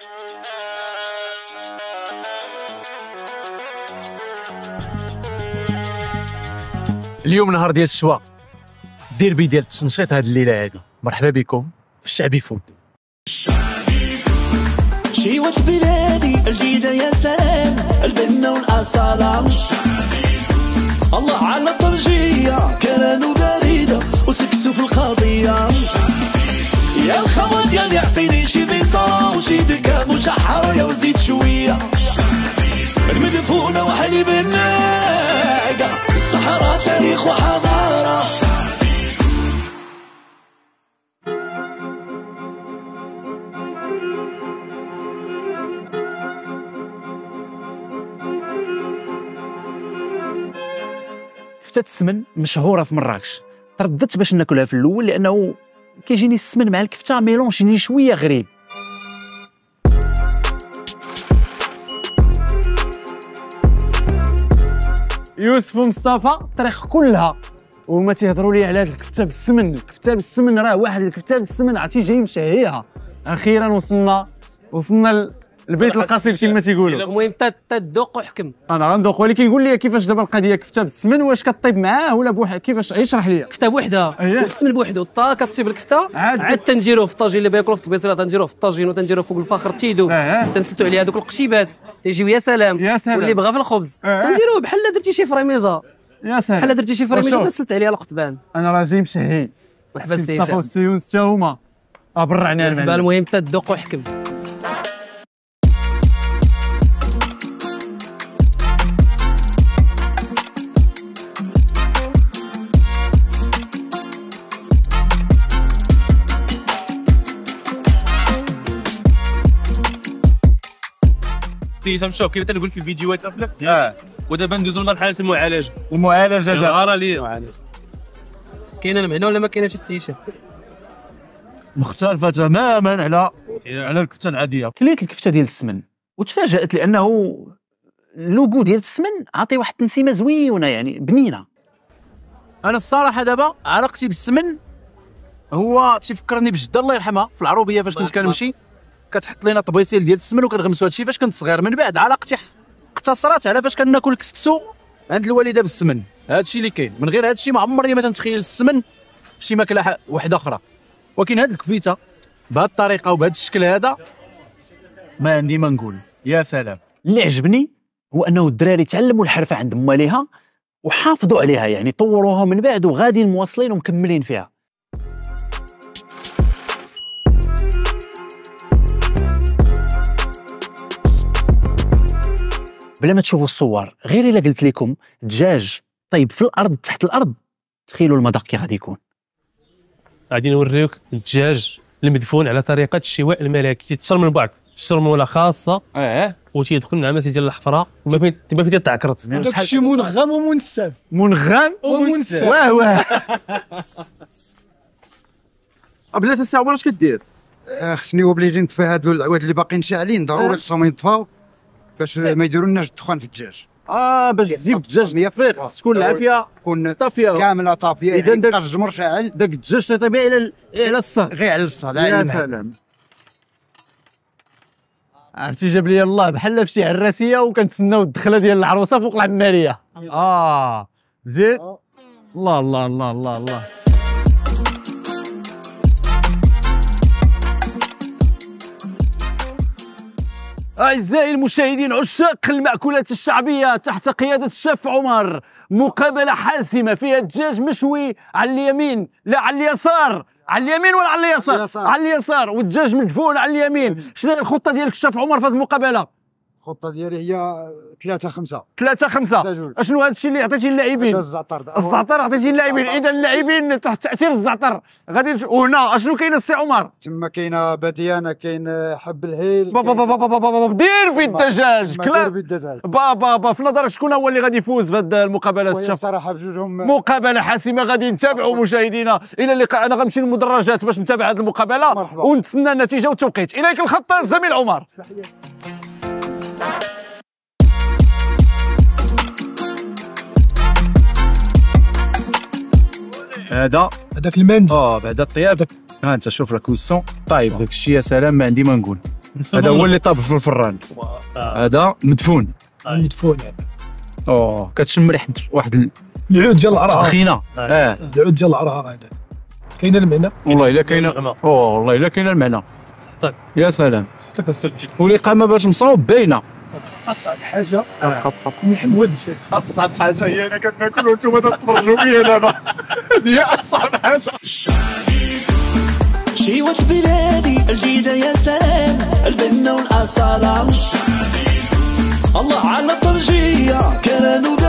اليوم نهار ديال الشوا، الديربي ديال التنشيط هاد الليله هادي. مرحبا بكم في الشعبي فود. شيوة بلادي الجيدة يا سلام، البنة والأصالة الله على الطرجية، كران وبريدة وسكسو في القضية. يا الخوات يا اللي يعطيني شي بيصة وشي دكا مشحرة يا وزيد شوية، المدفونة وحليب الناقة، الصحراء تاريخ وحضارة. كفتة السمن مشهورة في مراكش، ترددت باش ناكلها في الأول لأنه كيجيني السمن مع الكفتة ميلونجيني شوية غريب. يوسف ومصطفى الطريق كلها وهما تيهضروا لي على هاد الكفتة بالسمن، الكفتة بالسمن راه واحد الكفتة بالسمن عرفتي جاي مشهيها. أخيرا وصلنا البيت القصير كما تيقولوا. المهم تذوق وحكم. انا غندوق، ولكن قول لي كيفاش دابا القضيه كفتة بالسمن، واش كطيب معاه ولا بوحدها؟ كيفاش اشرح لي. كفته بوحدها والسمن بوحدو، الطا كطيب الكفته عاد تنجيروه في الطاجين اللي بياكلوا في الطبيصره، تنجيروه في الطاجين وتنجيروه فوق الفخر تيدو، تنسدوا عليه هذوك القشيبات تيجيو يا سلام. واللي بغى في الخبز تنجيروه بحال درتي شي فريميزه، يا سلام بحال درتي شي فريميزه تسلت عليها القطبان. انا راجل مشهي. مرحبا سي مصطفى والسيونس حتى هما برعنا المعنى. المهم تذوق وحكم. تنمشاو كيما تنقول في الفيديوهات ودابا ندوزو لمرحله المعالجه دابا الغاره لي كاينه المعنى ولا ما كايناش السيشه؟ مختلفه تماما على الكفته العاديه. كليت الكفته ديال السمن وتفاجات لانه اللوغو ديال السمن عاطي واحد التنسيمه زوينه، يعني بنينه. انا الصراحه دابا علاقتي بالسمن هو تيفكرني بجده الله يرحمها في العروبيه فاش كنت كنمشي كتحط لينا طبيصيل ديال السمن وكنغمسوا هادشي فاش كنت صغير. من بعد علاقتي اقتصرت على فاش كناكل الكسكسو عند الوالده بالسمن. هادشي اللي كاين، من غير هادشي ما عمرني ما تنتخيل السمن في شي ماكله وحده اخرى. ولكن هاد الكفيته بهاد الطريقه وبهاد الشكل هذا ما عندي ما نقول. يا سلام. اللي عجبني هو انه الدراري تعلموا الحرفه عند مواليها وحافظوا عليها، يعني طوروها من بعد وغادي مواصلين ومكملين فيها. بلا ما تشوفوا الصور، غير الا قلت لكم دجاج طيب في الارض تحت الارض، تخيلوا المذاق كي غادي يكون. غادي نوريوك الدجاج المدفون على طريقه الشواء الملكي، تيتشر من بعض الشرموله خاصه وتيدخل مع ماسي ديال الحفره ما فين تتعكرت. داكشي منغم ومنسف. منغم ومنسف. واه بلاتي الساعه واش كدير؟ خصني اوبليجي نطفي هادو العواد اللي باقيين شاعلين، ضروري خصهم يطفاو باش ما يديروا لناش الدخان في الدجاج. باش تجيب الدجاج نفيق تكون العافيه تكون طافيه كامله طافيه. اذا داك الجمر شاعل داك الدجاج تيطيب على الصهد، غير على الصهد. يا سلام. عرفتي جاب لي الله بحال في شي عراسيه وكنتسناو الدخله ديال العروسه فوق العماريه. زيد. الله الله الله الله الله. أعزائي المشاهدين عشاق المأكولات الشعبية تحت قيادة الشيف عمر، مقابلة حاسمة فيها الدجاج مشوي على اليمين، لا على اليسار، على اليمين ولا على اليسار؟ على اليسار، والدجاج مدفون على اليمين. شنو هي الخطة ديالك الشيف عمر في هذه المقابلة؟ الخطة ديالي هي 3-5. 3-5. اشنو هذا الشيء اللي عطيتي للاعبين؟ الزعتر عطيتي للاعبين. اذا اللاعبين تحت تاثير الزعتر غادي وهنا اشنو كاين السي عمر؟ تما كاينه بديانه، كاين حب الهيل. دير بالدجاج. دير بالدجاج. بابا في نظرك شكون هو اللي غادي يفوز في هذه المقابله الشيف؟ صراحه بجوجهم مقابله حاسمه غادي نتابعوا مشاهدينا الى اللقاء. انا غنمشي للمدرجات باش نتابع هذه المقابله ونتسنى النتيجه والتوقيت. اليك الخط الزميل عمر. هذاك المندي بعد الطياب ها انت شوف لا كويسون طيب داك الشيء. يا سلام ما عندي ما نقول. هذا هو اللي طاب في الفران. هذا مدفون. مدفون كتشم ريحه واحد العود ديال العرعر. سخينه. العود ديال العرعر هذا. كاينه المعنى؟ والله الا كاينه. والله الا كاينه المعنى. يا سلام. والإقامة باش نصاوب باينه. اصعب حاجه محمود اصعب حاجه هي انا كناكل وانتم تتفرجوا فيا دابا. هي اصعب حاجه. شيوة بلادي الجيدة يا سلام، البنة والأصالة الله على الطرجية كلام